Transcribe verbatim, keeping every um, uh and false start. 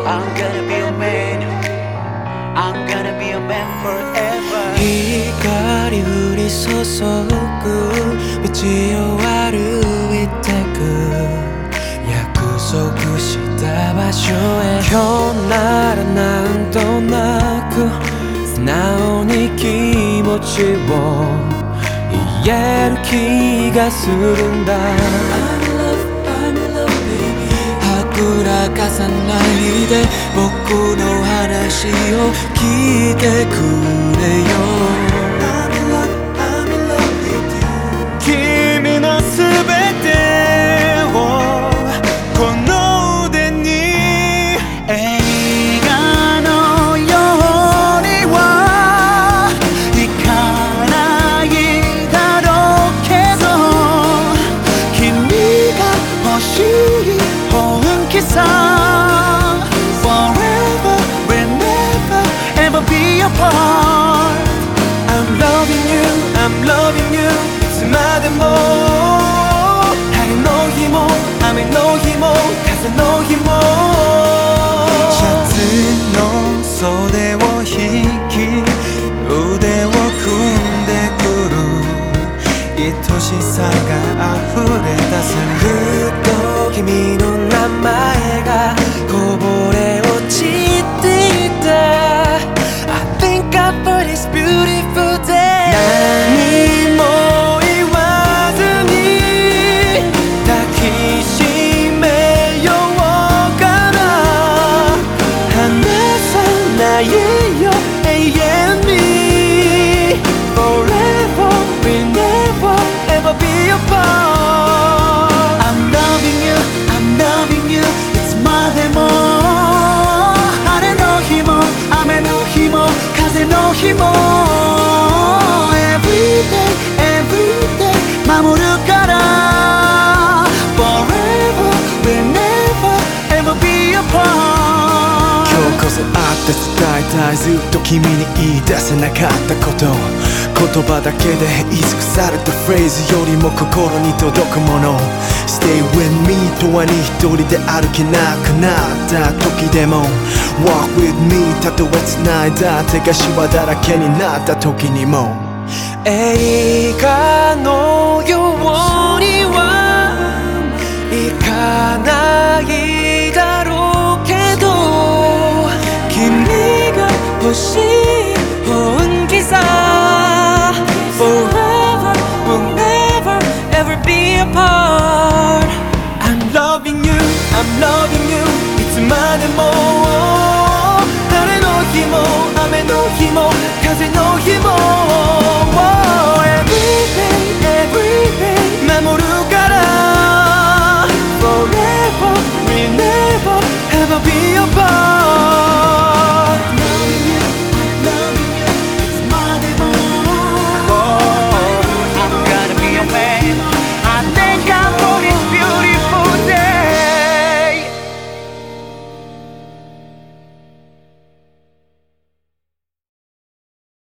I'm gonna be a man I'm gonna be a man forever 光降り注ぐ道を歩いてく約束した場所へ今日ならなんとなく素直に気持ちを言える気がするんだはぐらかさないで僕の話を聞いてくれよ君のすべてをこの腕に映画のようにはいかないだろうけど君が欲しい本気さ Forever we'll never ever be apart I'm loving you, I'm loving you いつまでも晴れの日も雨の日も風の日もシャツの袖を引き腕を組んでくる愛しさが溢れ出すふっと君の名前がこぼれ落ちていた I think about this beautiful day 何も言わずに抱きしめようかな離さないよ永遠に Forever we'll never ever be apart I'm loving you, I'm loving you いつまでも晴れの日も雨の日も風の日も Every day, every day 守るから Forever we'll never ever be apart 今日こそ会って伝えたいずっと君に言い出せなかったこと言葉だけで言い尽くされたフレーズよりも心に届くもの Stay with me 永遠に一人で歩けなくなった時でも Walk with me たとえ繋いだ手がシワだらけになった時にも映画のようにはいかないだろうけど君が欲しい